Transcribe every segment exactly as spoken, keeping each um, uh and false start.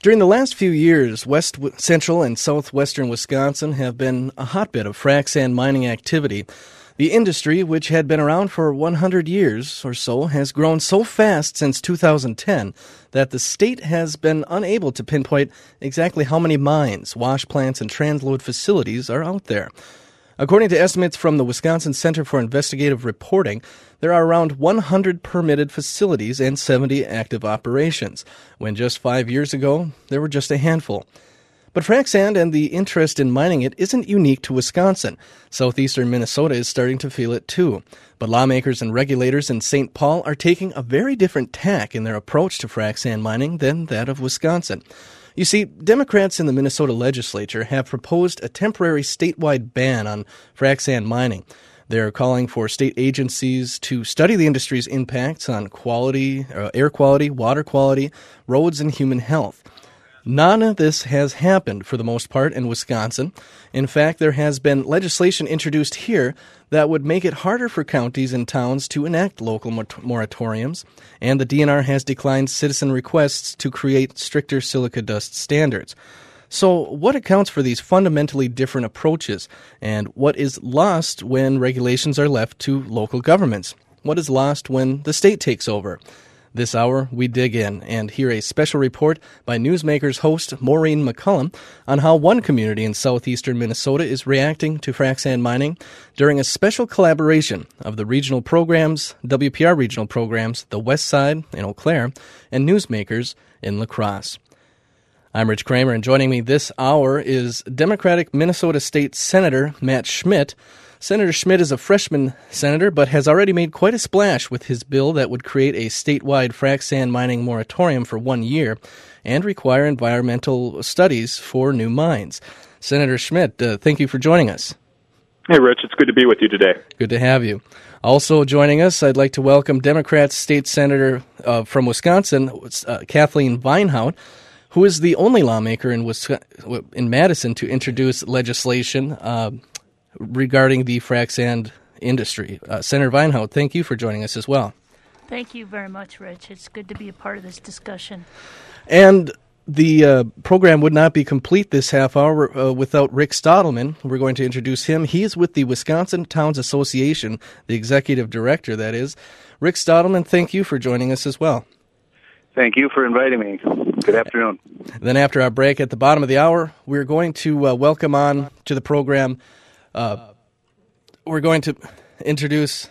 During the last few years, west, central, and southwestern Wisconsin have been a hotbed of frac sand mining activity. The industry, which had been around for one hundred years or so, has grown so fast since two thousand ten that the state has been unable to pinpoint exactly how many mines, wash plants, and transload facilities are out there. According to estimates from the Wisconsin Center for Investigative Reporting, there are around one hundred permitted facilities and seventy active operations, when just five years ago there were just a handful. But frac sand and the interest in mining it isn't unique to Wisconsin. Southeastern Minnesota is starting to feel it too. But lawmakers and regulators in Saint Paul are taking a very different tack in their approach to frac sand mining than that of Wisconsin. You see, Democrats in the Minnesota legislature have proposed a temporary statewide ban on frac sand mining. They're calling for state agencies to study the industry's impacts on quality, uh, air quality, water quality, roads, and human health. None of this has happened for the most part in Wisconsin. In fact, there has been legislation introduced here that would make it harder for counties and towns to enact local moratoriums, and the D N R has declined citizen requests to create stricter silica dust standards. So what accounts for these fundamentally different approaches, and what is lost when regulations are left to local governments? What is lost when the state takes over? This hour, we dig in and hear a special report by Newsmakers host Maureen McCullum on how one community in southeastern Minnesota is reacting to frac sand mining during a special collaboration of the regional programs, W P R regional programs, the West Side in Eau Claire, and Newsmakers in La Crosse. I'm Rich Kramer, and joining me this hour is Democratic Minnesota State Senator Matt Schmidt. Senator Schmidt is a freshman senator, but has already made quite a splash with his bill that would create a statewide frac sand mining moratorium for one year and require environmental studies for new mines. Senator Schmidt, uh, thank you for joining us. Hey, Rich. It's good to be with you today. Good to have you. Also joining us, I'd like to welcome Democrat State Senator uh, from Wisconsin, uh, Kathleen Vinehout, who is the only lawmaker in Wisconsin, in Madison to introduce legislation uh, regarding the frac sand industry. Uh, Senator Vinehout, thank you for joining us as well. Thank you very much, Rich. It's good to be a part of this discussion. And the uh, program would not be complete this half hour uh, without Rick Stottleman. We're going to introduce him. He is with the Wisconsin Towns Association, the executive director, that is. Rick Stottleman, thank you for joining us as well. Thank you for inviting me. Good afternoon. Then after our break at the bottom of the hour, we're going to uh, welcome on to the program Uh, we're going to introduce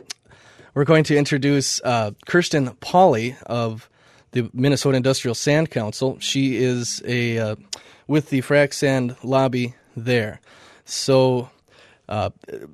we're going to introduce uh, Kirsten Pauley of the Minnesota Industrial Sand Council. She is a uh, with the frac sand lobby there. So uh,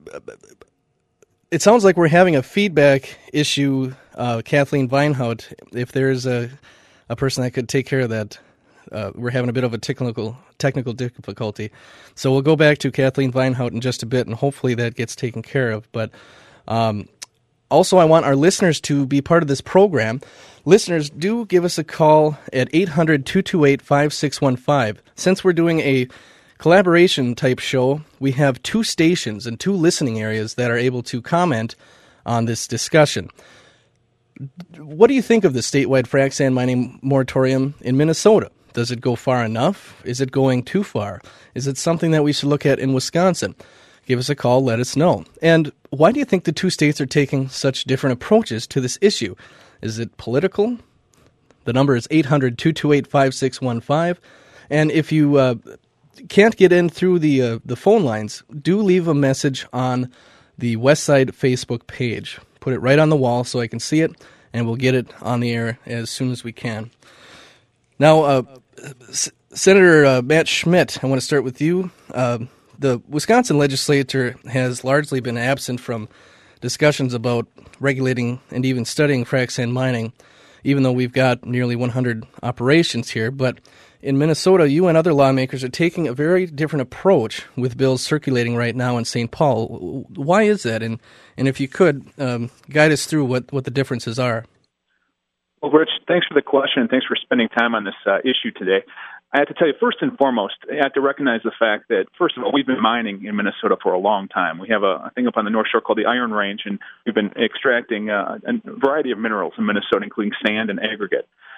it sounds like we're having a feedback issue, uh, Kathleen Vinehout. If there's a a person that could take care of that. Uh, we're having a bit of a technical technical difficulty. So we'll go back to Kathleen Vinehout in just a bit, and hopefully that gets taken care of. But um, also, I want our listeners to be part of this program. Listeners, do give us a call at eight hundred, two two eight, five six one five. Since we're doing a collaboration-type show, we have two stations and two listening areas that are able to comment on this discussion. What do you think of the statewide frac sand mining moratorium in Minnesota? Does it go far enough? Is it going too far? Is it something that we should look at in Wisconsin? Give us a call, let us know. And why do you think the two states are taking such different approaches to this issue? Is it political? The number is eight hundred, two two eight, five six one five. And if you uh, can't get in through the uh, the phone lines, do leave a message on the Westside Facebook page. Put it right on the wall so I can see it, and we'll get it on the air as soon as we can. Now, uh, S- Senator uh, Matt Schmidt, I want to start with you. Uh, the Wisconsin legislature has largely been absent from discussions about regulating and even studying frac sand mining, even though we've got nearly one hundred operations here. But in Minnesota, you and other lawmakers are taking a very different approach with bills circulating right now in Saint Paul. Why is that? And and if you could, um, guide us through what, what the differences are. Well, Rich, thanks for the question, and thanks for spending time on this uh, issue today. I have to tell you, first and foremost, I have to recognize the fact that, first of all, we've been mining in Minnesota for a long time. We have a, a thing up on the North Shore called the Iron Range, and we've been extracting uh, a variety of minerals in Minnesota, including sand and aggregate.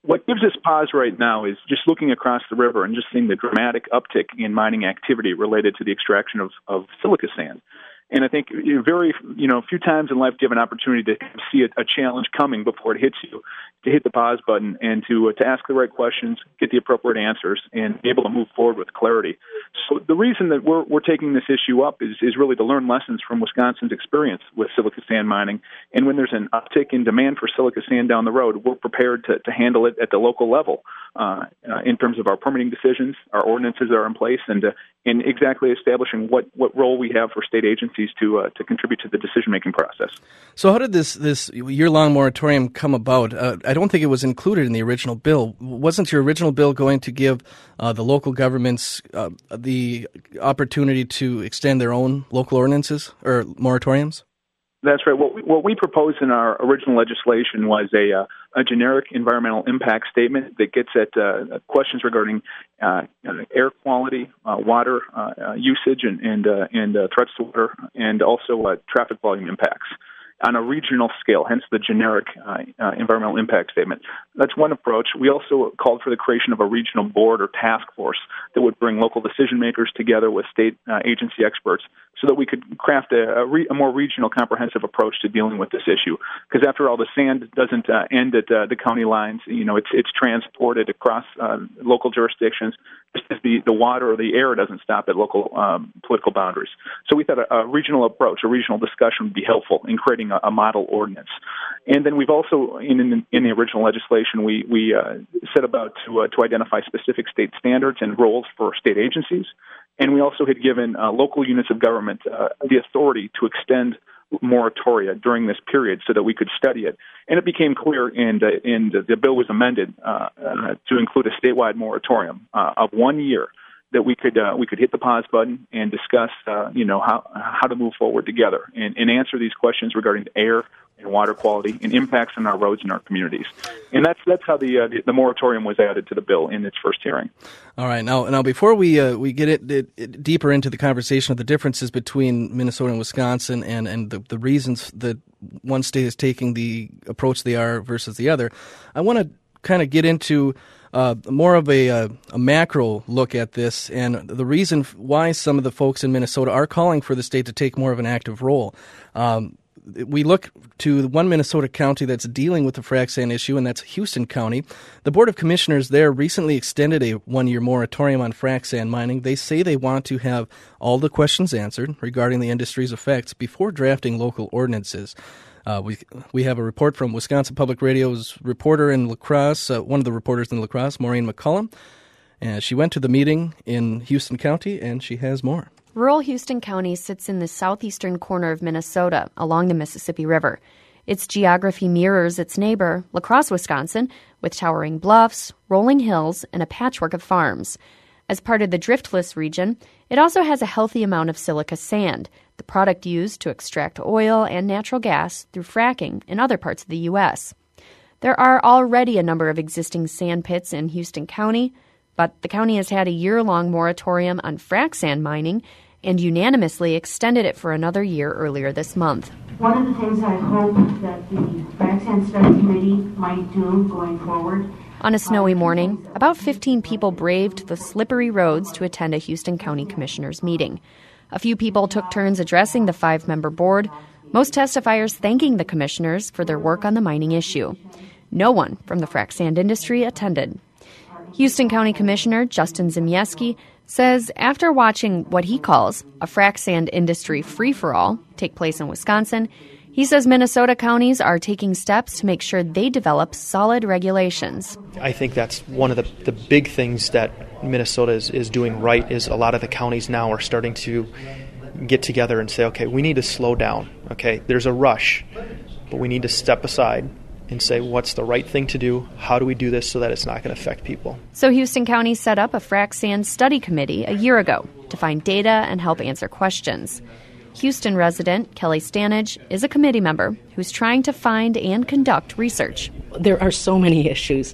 what gives us pause right now is just looking across the river and just seeing the dramatic uptick in mining activity related to the extraction of, of silica sand. And I think very, you know, a few times in life do you have an opportunity to see a, a challenge coming before it hits you, to hit the pause button and to uh, to ask the right questions, get the appropriate answers, and be able to move forward with clarity. So the reason that we're we're taking this issue up is, is really to learn lessons from Wisconsin's experience with silica sand mining. And when there's an uptick in demand for silica sand down the road, we're prepared to, to handle it at the local level uh, uh, in terms of our permitting decisions, our ordinances are in place, and uh, in exactly establishing what, what role we have for state agencies to uh, to contribute to the decision-making process. So how did this, this year-long moratorium come about? Uh, I don't think it was included in the original bill. Wasn't your original bill going to give uh, the local governments uh, the opportunity to extend their own local ordinances or moratoriums? That's right. What we, what we proposed in our original legislation was a uh, a generic environmental impact statement that gets at uh, questions regarding uh, air quality, uh, water uh, uh, usage, and and, uh, and uh, threats to water, and also uh, traffic volume impacts on a regional scale, hence the generic uh, uh, environmental impact statement. That's one approach. We also called for the creation of a regional board or task force that would bring local decision makers together with state uh, agency experts so that we could craft a, a, re- a more regional comprehensive approach to dealing with this issue. Because after all, the sand doesn't uh, end at uh, the county lines. You know, it's it's transported across uh, local jurisdictions, just as the, the water or the air doesn't stop at local um, political boundaries. So we thought a, a regional approach, a regional discussion would be helpful in creating a, a model ordinance. And then we've also, in in, in the original legislation, we we uh, set about to uh, to identify specific state standards and roles for state agencies. And we also had given uh, local units of government uh, the authority to extend moratoria during this period so that we could study it. And it became clear, and, uh, and the bill was amended uh, uh, to include a statewide moratorium uh, of one year that we could uh, we could hit the pause button and discuss, uh, you know, how how to move forward together and, and answer these questions regarding the air and water quality and impacts on our roads and our communities. And that's that's how the uh, the, the moratorium was added to the bill in its first hearing. All right. Now, now before we uh, we get it, it, it deeper into the conversation of the differences between Minnesota and Wisconsin and, and the, the reasons that one state is taking the approach they are versus the other, I want to kind of get into Uh, more of a, a, a macro look at this and the reason why some of the folks in Minnesota are calling for the state to take more of an active role. Um, we look to one Minnesota county that's dealing with the frac sand issue, and that's Houston County. The Board of Commissioners there recently extended a one-year moratorium on frac sand mining. They say they want to have all the questions answered regarding the industry's effects before drafting local ordinances. Uh, we we have a report from Wisconsin Public Radio's reporter in La Crosse, uh, one of the reporters in La Crosse, Maureen McCullum. And she went to the meeting in Houston County, and she has more. Rural Houston County sits in the southeastern corner of Minnesota, along the Mississippi River. Its geography mirrors its neighbor, La Crosse, Wisconsin, with towering bluffs, rolling hills, and a patchwork of farms. As part of the Driftless region, it also has a healthy amount of silica sand, the product used to extract oil and natural gas through fracking in other parts of the U S. There are already a number of existing sand pits in Houston County, but the county has had a year-long moratorium on frac sand mining and unanimously extended it for another year earlier this month. One of the things I hope that the Frac Sand Study Committee might do going forward. On a snowy morning, about fifteen people braved the slippery roads to attend a Houston County Commissioners meeting. A few people took turns addressing the five-member board, most testifiers thanking the commissioners for their work on the mining issue. No one from the frac sand industry attended. Houston County Commissioner Justin Zimieski says after watching what he calls a frac sand industry free-for-all take place in Wisconsin, he says Minnesota counties are taking steps to make sure they develop solid regulations. I think that's one of the, the big things that Minnesota is, is doing right is a lot of the counties now are starting to get together and say, okay, we need to slow down. Okay, there's a rush, but we need to step aside and say what's the right thing to do, how do we do this so that it's not going to affect people. So Houston County set up a frac sand study committee a year ago to find data and help answer questions. Houston resident Kelly Stanage is a committee member who's trying to find and conduct research. There are so many issues.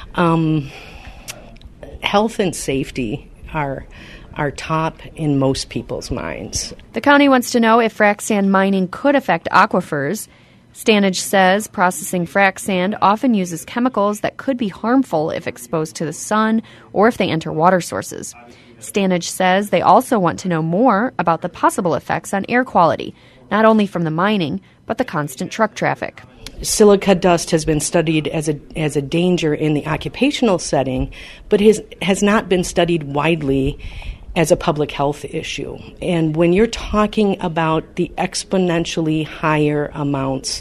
Um, health and safety are are top in most people's minds. The county wants to know if frac sand mining could affect aquifers. Stanage says processing frac sand often uses chemicals that could be harmful if exposed to the sun or if they enter water sources. Stanage says they also want to know more about the possible effects on air quality, not only from the mining, but the constant truck traffic. Silica dust has been studied as a as a danger in the occupational setting, but has, has not been studied widely as a public health issue. And when you're talking about the exponentially higher amounts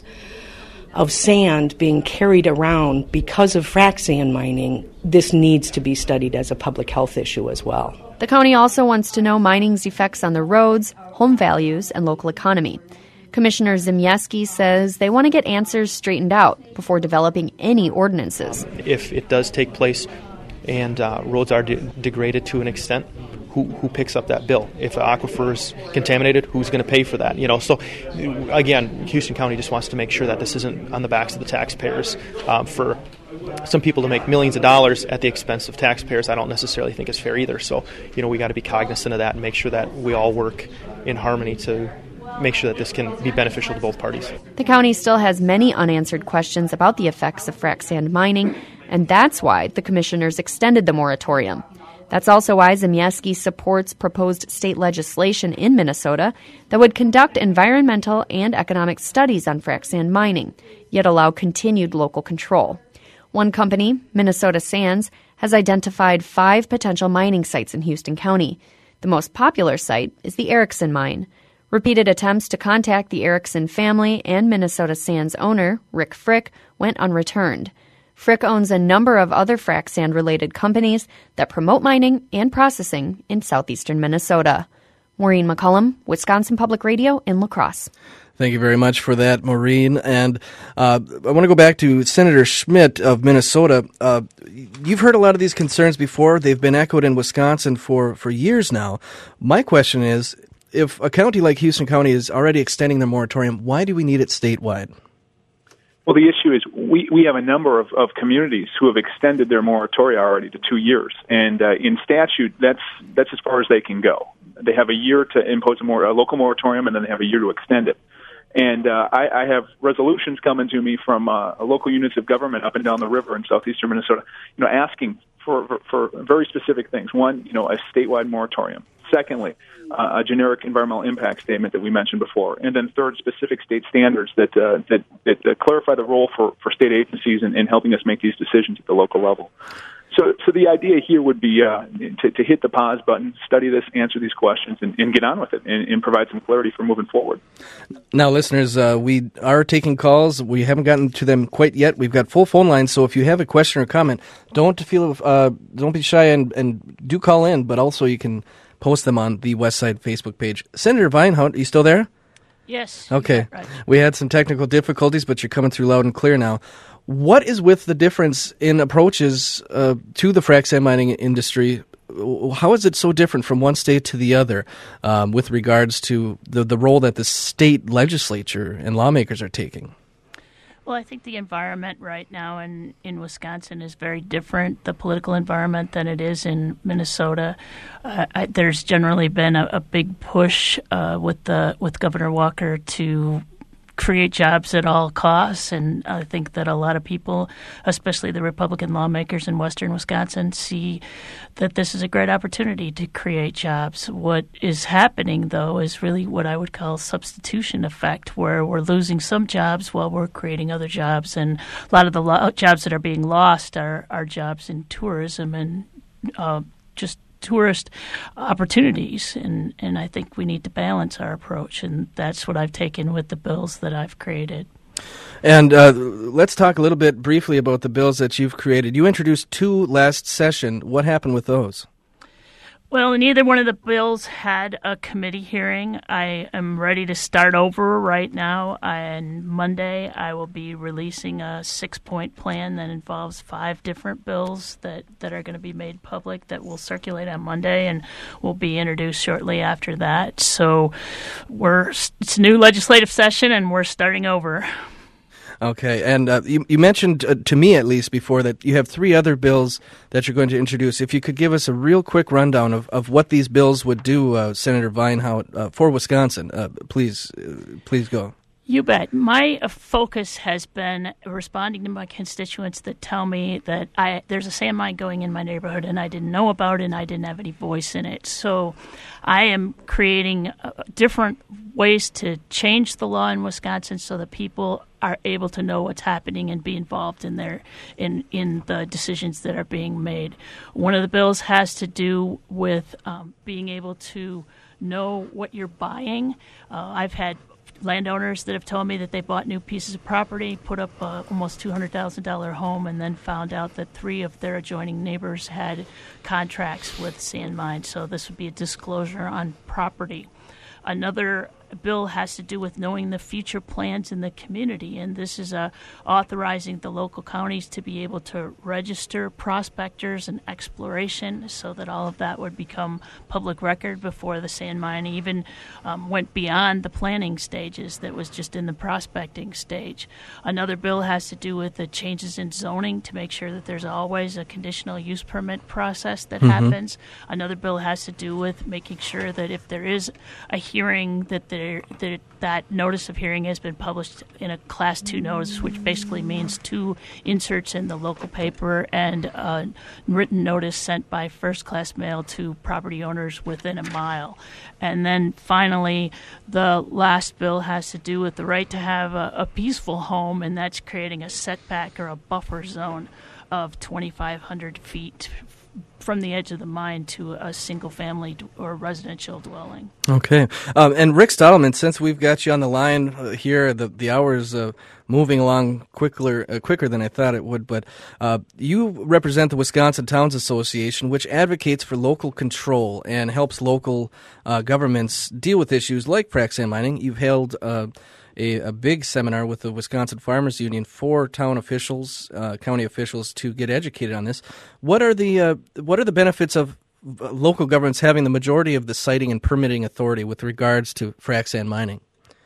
of sand being carried around because of frac sand mining, this needs to be studied as a public health issue as well. The county also wants to know mining's effects on the roads, home values, and local economy. Commissioner Zimieski says they want to get answers straightened out before developing any ordinances. If it does take place and uh, roads are de- degraded to an extent, who who picks up that bill? If the aquifer is contaminated, who's going to pay for that? You know, so again, Houston County just wants to make sure that this isn't on the backs of the taxpayers. Um, for some people to make millions of dollars at the expense of taxpayers, I don't necessarily think is fair either. So, you know, we got to be cognizant of that and make sure that we all work in harmony to make sure that this can be beneficial to both parties. The county still has many unanswered questions about the effects of frac sand mining, and that's why the commissioners extended the moratorium. That's also why Zimieski supports proposed state legislation in Minnesota that would conduct environmental and economic studies on frac sand mining, yet allow continued local control. One company, Minnesota Sands, has identified five potential mining sites in Houston County. The most popular site is the Erickson mine. Repeated attempts to contact the Erickson family and Minnesota Sands owner, Rick Frick, went unreturned. Frick owns a number of other frac sand-related companies that promote mining and processing in southeastern Minnesota. Maureen McCullum, Wisconsin Public Radio in La Crosse. Thank you very much for that, Maureen. And uh, I want to go back to Senator Schmidt of Minnesota. Uh, you've heard a lot of these concerns before. They've been echoed in Wisconsin for, for years now. My question is, if a county like Houston County is already extending their moratorium, why do we need it statewide? Well, the issue is we, we have a number of, of communities who have extended their moratoria already to two years. And uh, in statute, that's that's as far as they can go. They have a year to impose a, more, a local moratorium, and then they have a year to extend it. And uh, I, I have resolutions coming to me from uh, local units of government up and down the river in southeastern Minnesota, you know, asking for, for, for very specific things. One, you know, a statewide moratorium. Secondly, uh, a generic environmental impact statement that we mentioned before. And then third, specific state standards that uh, that, that uh, clarify the role for, for state agencies in, in helping us make these decisions at the local level. So, so the idea here would be uh, to, to hit the pause button, study this, answer these questions, and, and get on with it, and, and provide some clarity for moving forward. Now, listeners, uh, we are taking calls. We haven't gotten to them quite yet. We've got full phone lines, so if you have a question or comment, don't feel uh, don't be shy and, and do call in. But also, you can post them on the West Side Facebook page. Senator Vinehout, are you still there? Yes. Okay. Right. We had some technical difficulties, but you're coming through loud and clear now. What is with the difference in approaches uh, to the frac sand mining industry? How is it so different from one state to the other um, with regards to the, the role that the state legislature and lawmakers are taking? Well, I think the environment right now in, in Wisconsin is very different, the political environment, than it is in Minnesota. Uh, I, there's generally been a, a big push uh, with the with Governor Walker to create jobs at all costs, and I think that a lot of people, especially the Republican lawmakers in western Wisconsin, see that this is a great opportunity to create jobs. What is happening, though, is really what I would call substitution effect, where we're losing some jobs while we're creating other jobs, and a lot of the lo- jobs that are being lost are, are jobs in tourism and uh, just tourist opportunities, and, and I think we need to balance our approach, and that's what I've taken with the bills that I've created. And uh, let's talk a little bit briefly about the bills that you've created. You introduced two last session. What happened with those? Well, neither one of the bills had a committee hearing. I am ready to start over right now. On Monday, I will be releasing a six-point plan that involves five different bills that, that are going to be made public that will circulate on Monday and will be introduced shortly after that. So we're it's a new legislative session, and we're starting over. Okay, and uh, you, you mentioned, uh, to me at least before, that you have three other bills that you're going to introduce. If you could give us a real quick rundown of, of what these bills would do, uh, Senator Vinehout, uh, for Wisconsin, uh, please, uh, please go. You bet. My uh, focus has been responding to my constituents that tell me that I there's a sand mine going in my neighborhood and I didn't know about it and I didn't have any voice in it. So I am creating uh, different ways to change the law in Wisconsin so that people are able to know what's happening and be involved in their in in the decisions that are being made. One of the bills has to do with um, being able to know what you're buying. Uh, I've had landowners that have told me that they bought new pieces of property, put up a almost two hundred thousand dollars home, and then found out that three of their adjoining neighbors had contracts with sand mines. So this would be a disclosure on property. Another bill has to do with knowing the future plans in the community, and this is uh, authorizing the local counties to be able to register prospectors and exploration so that all of that would become public record before the sand mine even um, went beyond the planning stages that was just in the prospecting stage. Another bill has to do with the changes in zoning to make sure that there's always a conditional use permit process that mm-hmm. happens. Another bill has to do with making sure that if there is a hearing that there That, that notice of hearing has been published in a class two notice, which basically means two inserts in the local paper and a written notice sent by first class mail to property owners within a mile. And then finally, the last bill has to do with the right to have a, a peaceful home, and that's creating a setback or a buffer zone of twenty-five hundred feet from the edge of the mine to a single-family or residential dwelling. Okay. Um, and Rick Stottleman, since we've got you on the line uh, here, the the hour is uh, moving along quicker, uh, quicker than I thought it would, but uh, you represent the Wisconsin Towns Association, which advocates for local control and helps local uh, governments deal with issues like frac sand mining. You've held uh, A, a big seminar with the Wisconsin Farmers Union for town officials, uh, county officials, to get educated on this. What are the uh, what are the benefits of local governments having the majority of the siting and permitting authority with regards to frac sand mining?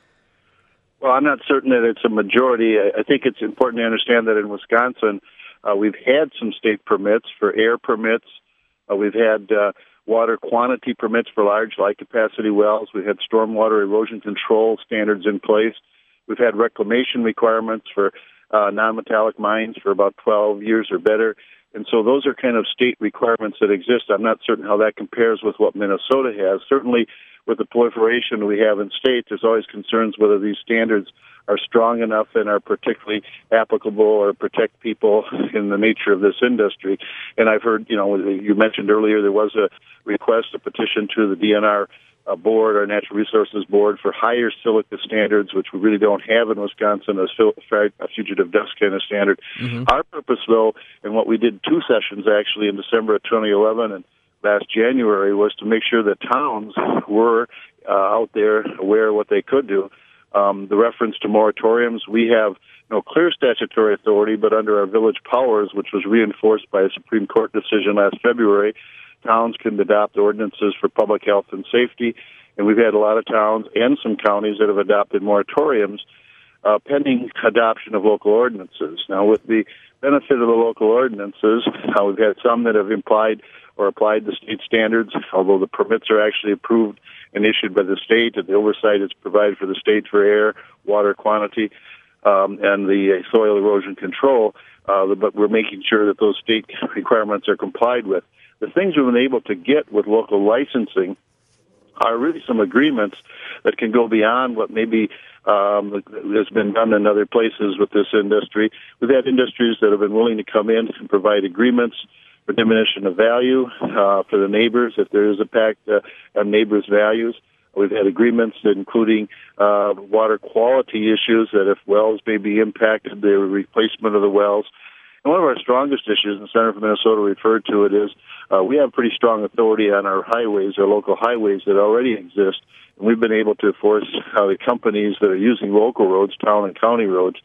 Well, I'm not certain that it's a majority. I think it's important to understand that in Wisconsin, uh, we've had some state permits for air permits. Uh, we've had uh, water quantity permits for large light-capacity wells. We've had stormwater erosion control standards in place. We've had reclamation requirements for uh, non-metallic mines for about twelve years or better. And so those are kind of state requirements that exist. I'm not certain how that compares with what Minnesota has. Certainly, with the proliferation we have in states, there's always concerns whether these standards are strong enough and are particularly applicable or protect people in the nature of this industry. And I've heard, you know, you mentioned earlier there was a request, a petition to the D N R uh, board, our Natural Resources Board, for higher silica standards, which we really don't have in Wisconsin, a, a fugitive dust kind of standard. Mm-hmm. Our purpose, though, and what we did two sessions actually in December of twenty eleven and last January, was to make sure that towns were uh, out there aware of what they could do. Um, the reference to moratoriums, we have no clear statutory authority, but under our village powers, which was reinforced by a Supreme Court decision last February, towns can adopt ordinances for public health and safety, and we've had a lot of towns and some counties that have adopted moratoriums uh, pending adoption of local ordinances. Now, with the benefit of the local ordinances, uh, we've had some that have implied or applied the state standards, although the permits are actually approved and issued by the state, and the oversight is provided for the state for air, water quantity, um, and the uh, soil erosion control, uh, but we're making sure that those state requirements are complied with. The things we've been able to get with local licensing are really some agreements that can go beyond what maybe um, has been done in other places with this industry. We've had industries that have been willing to come in and provide agreements for diminution of value uh, for the neighbors if there is a pact uh, on neighbors' values. We've had agreements including uh, water quality issues, that if wells may be impacted, the replacement of the wells. And one of our strongest issues, and the Center for Minnesota referred to it, is uh, we have pretty strong authority on our highways, our local highways that already exist. And we've been able to force uh, the companies that are using local roads, town and county roads,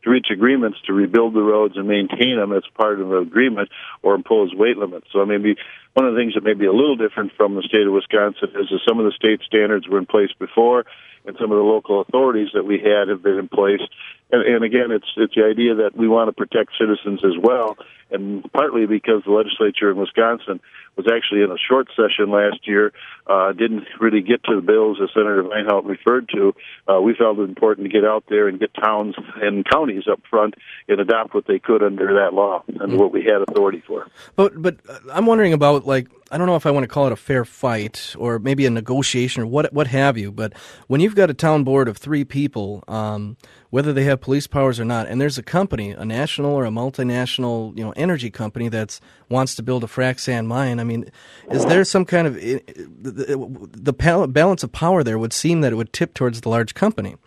to reach agreements to rebuild the roads and maintain them as part of an agreement or impose weight limits. So maybe one of the things that may be a little different from the state of Wisconsin is that some of the state standards were in place before, and some of the local authorities that we had have been in place. And, and again, it's it's the idea that we want to protect citizens as well, and partly because the legislature in Wisconsin was actually in a short session last year, uh, didn't really get to the bills as Senator Weinhaut referred to. Uh, we felt it important to get out there and get towns and counties up front and adopt what they could under that law, under mm-hmm. what we had authority for. But but I'm wondering about, like, I don't know if I want to call it a fair fight or maybe a negotiation or what what have you, but when you've got a town board of three people, um, whether they have police powers or not, and there's a company, a national or a multinational, you know, energy company that wants to build a frac sand mine, I mean, is there some kind of the, the balance of power there would seem that it would tip towards the large company?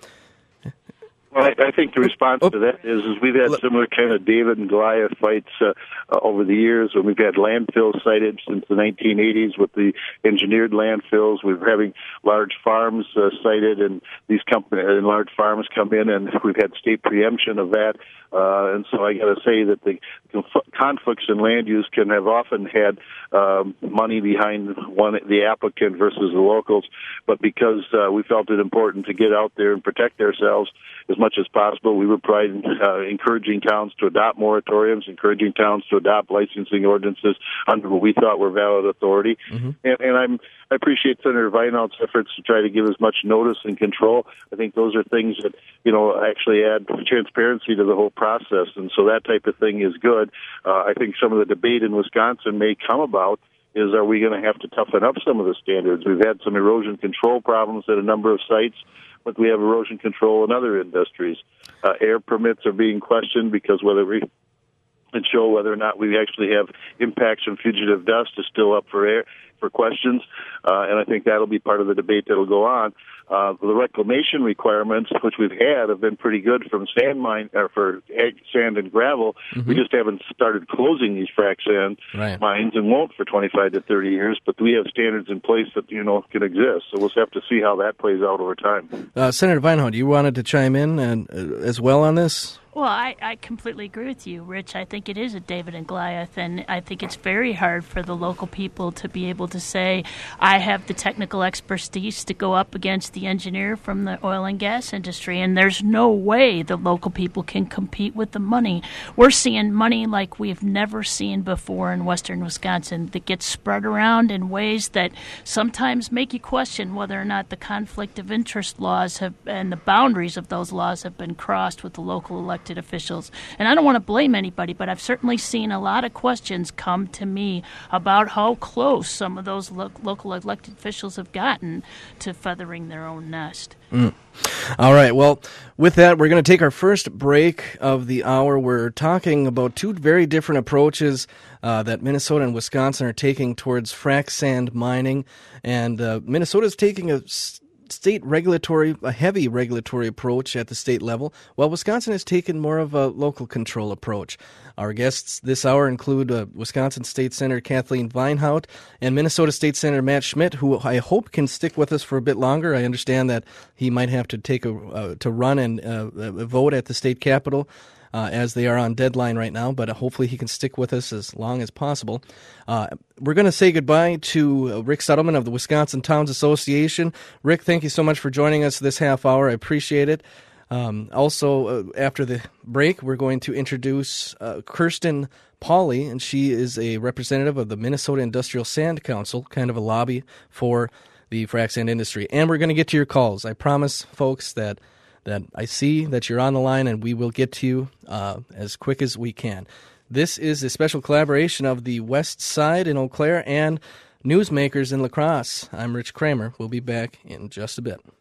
Well, I, I think the response oh. to that is, is we've had similar kind of David and Goliath fights uh, uh, over the years, and we've had landfills cited since the nineteen eighties with the engineered landfills. We're having large farms uh, cited, and these companies and large farms come in, and we've had state preemption of that. Uh, and so I got to say that the conflicts in land use can have often had um, money behind one the applicant versus the locals, but because uh, we felt it important to get out there and protect ourselves as much as possible, we were pride, uh, encouraging towns to adopt moratoriums, encouraging towns to adopt licensing ordinances under what we thought were valid authority. Mm-hmm. And, and I'm, I appreciate Senator Weinhaut's efforts to try to give as much notice and control. I think those are things that, you know, actually add transparency to the whole process, and so that type of thing is good. Uh, I think some of the debate in Wisconsin may come about is, are we going to have to toughen up some of the standards? We've had some erosion control problems at a number of sites, but we have erosion control in other industries. Uh, air permits are being questioned because whether we and show whether or not we actually have impacts from fugitive dust is still up for air for questions, uh, and I think that'll be part of the debate that'll go on. Uh, the reclamation requirements, which we've had, have been pretty good from sand mine or for sand and gravel. Mm-hmm. We just haven't started closing these frac sand right. mines and won't for twenty-five to thirty years. But we have standards in place that you know can exist. So we'll have to see how that plays out over time. Uh, Senator Weinhaut, you wanted to chime in and uh, as well on this. Well, I, I completely agree with you, Rich. I think it is a David and Goliath, and I think it's very hard for the local people to be able to say, I have the technical expertise to go up against the engineer from the oil and gas industry, and there's no way the local people can compete with the money. We're seeing money like we've never seen before in western Wisconsin that gets spread around in ways that sometimes make you question whether or not the conflict of interest laws have and the boundaries of those laws have been crossed with the local elected officials. And I don't want to blame anybody, but I've certainly seen a lot of questions come to me about how close some of those lo- local elected officials have gotten to feathering their own nest. Mm. All right. Well, with that, we're going to take our first break of the hour. We're talking about two very different approaches uh, that Minnesota and Wisconsin are taking towards frac sand mining. And uh, Minnesota is taking a state regulatory, a heavy regulatory approach at the state level, while Wisconsin has taken more of a local control approach. Our guests this hour include uh, Wisconsin State Senator Kathleen Weinhaut and Minnesota State Senator Matt Schmidt, who I hope can stick with us for a bit longer. I understand that he might have to take a uh, to run and uh, vote at the state capitol. Uh, as they are on deadline right now, but uh, hopefully he can stick with us as long as possible. Uh, we're going to say goodbye to uh, Rick Suttleman of the Wisconsin Towns Association. Rick, thank you so much for joining us this half hour. I appreciate it. Um, also, uh, after the break, we're going to introduce uh, Kirsten Pauley, and she is a representative of the Minnesota Industrial Sand Council, kind of a lobby for the frac sand industry. And we're going to get to your calls. I promise, folks, that that I see that you're on the line, and we will get to you uh, as quick as we can. This is a special collaboration of the West Side in Eau Claire and Newsmakers in La Crosse. I'm Rich Kramer. We'll be back in just a bit.